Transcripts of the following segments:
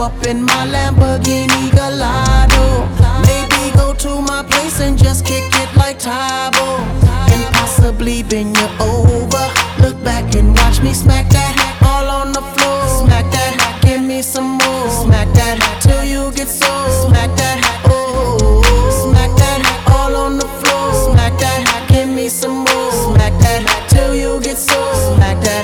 up in my Lamborghini Gallardo. Maybe go to my place and just kick it like Tybo, and possibly bend you over. Look back and watch me smack that all on the floor. Smack that, give me some more. Smack that till you get sore. Smack that, oh, smack that all on the floor. Smack that, give me some more. Smack that till you get sore. Smack that,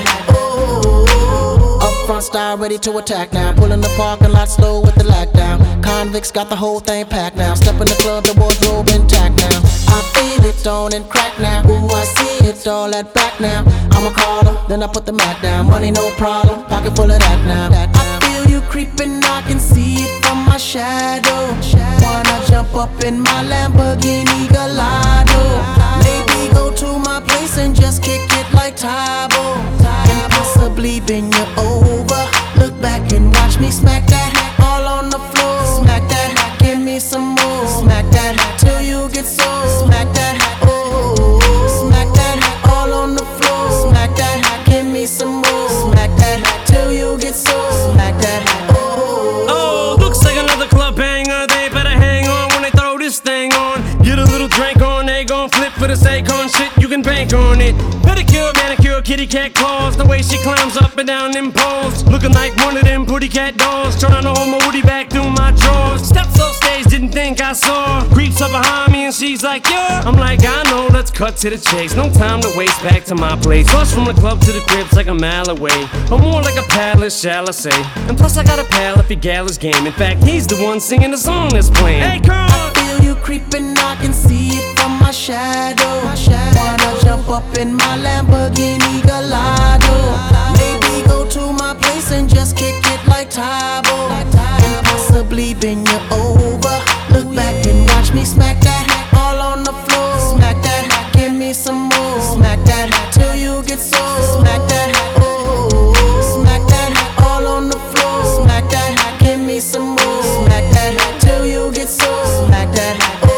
oh. Up front style, ready to attack now. Pull in the parking lot slow with the lack down. Convicts got the whole thing packed now. Step in the club, the wardrobe intact now. I feel it on and crack now. Ooh, I see it all at back now. I'm a caller, then I put the Mac down. Money no problem, pocket full of that now. I feel you creeping, I can see it from my shadow. Wanna jump up in my Lamborghini Gallardo. Maybe go to my place and just kick it like Tybo, and possibly bend you over. Look back and watch me smack that all on the floor. Smack that, give me some more. Smack that till you get sore. Smack that, oh, smack that all on the floor. Smack that, give me some more. Smack that till you get sore. Smack that, oh. Oh, looks like another club banger. They better hang on when they throw this thing on. Get a little drink on, they gon' flip for this Akon shit. You can bank on it. Pedicure, manicure, kitty cat claws. The way she climbs up and down them poles, looking like one of them pretty cat dolls. Trying to hold my woody back through my drawers. Steps off stage, didn't think I saw. Creeps up behind me and she's like, yeah. I'm like, I know, let's cut to the chase. No time to waste, back to my place. Bus from the club to the crib's like a mile away, or more like a palace, shall I say. And plus I got a pal if he gal his game. In fact, he's the one singing the song that's playing. Hey, Carl! I feel you creeping, I can see it from my shadow. Wanna jump up in my Lamborghini Gallardo. Maybe go to my place and just kick it like Tybo, and possibly bend you over. Look back and watch me smack that all on the floor. Smack that, give me some more. Smack that till you get sore. Smack that, oh, smack that all on the floor. Smack that, give me some more. Smack that till you get sore. Smack that,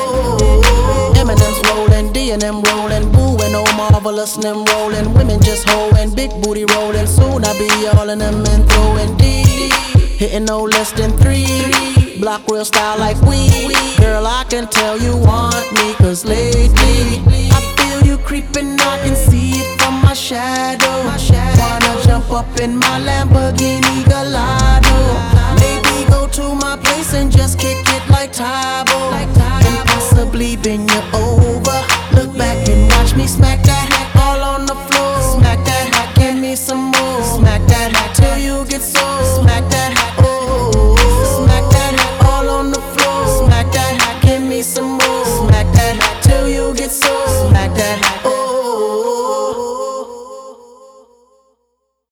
oh. Eminem's rolling, D and M rolling, Boo and Oh Marvelous and them rolling. Women just hoeing, big booty rolling. Soon I be all in them and throwing D, hitting no less than 3. Block real style like we. Girl, I can tell you want me, cause lately I feel you creeping, I can see it from my shadow. Wanna jump up in my Lamborghini Gallardo. Maybe go to my place and just kick it like Tybo, and possibly bend you over. Look back and watch me smack that all on the floor. Smack that, give me some more. Smack that till you get sore. Smack that, oh, smack that all on the floor. Smack that, give me some more. Smack that till you get sore.